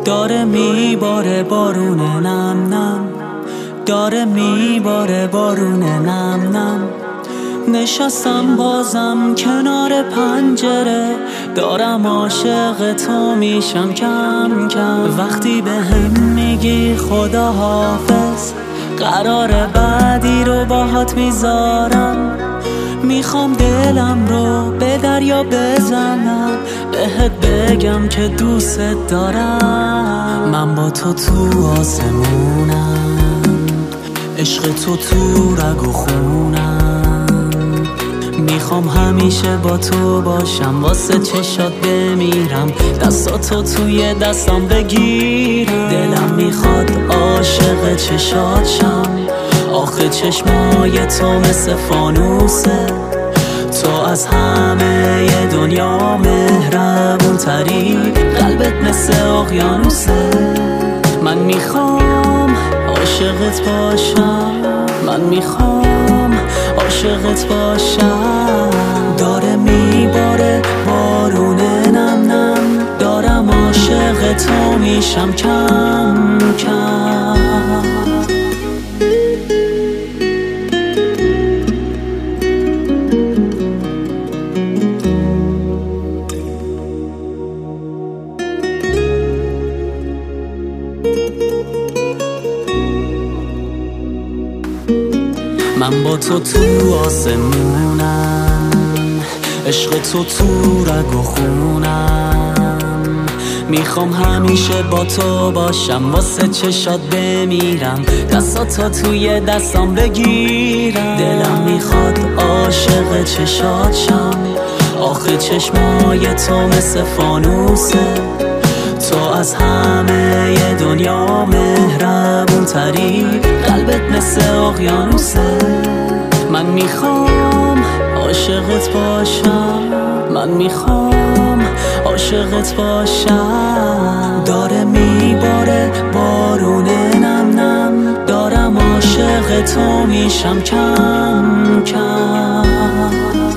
داره میباره بارون نم نم، داره میباره بارون نم نم. نشستم بازم کنار پنجره، دارم عاشق تو میشم کم کم. وقتی به هم میگی خدا حافظ، قرار بعدی رو باهات میذارم. میخوام دلم رو به دریا بزنم، بهت بگم که دوست دارم. من با تو تو آسمونم، عشق تو تو رگ و خونم. میخوام همیشه با تو باشم، واسه چشات بمیرم، دستاتو توی دستم بگیرم. دلم میخواد عاشق چشات شم، آخه چشمای تو مثل فانوسه. تو از همه دنیا مهربون تری، قلبت مثل اقیانوسه. من میخوام عاشقت باشم، من میخوام عاشقت باشم. داره میباره بارون نم نم، دارم عاشق تو میشم کم کم. من با تو تو آسمونم، عشق تو تو رگ و خونم. میخوام همیشه با تو باشم، واسه چشات بمیرم، دستاتو توی دستام بگیرم. دلم میخواد عاشق چشات شم، آخه چشمای تو مثل فانوسه. تو از همه دنیا مهربون تری، قلبت مثل اقیانوسه. من میخوام عاشقت باشم، من میخوام عاشقت باشم. داره میباره بارون نم نم، دارم عاشق تو میشم کم کم.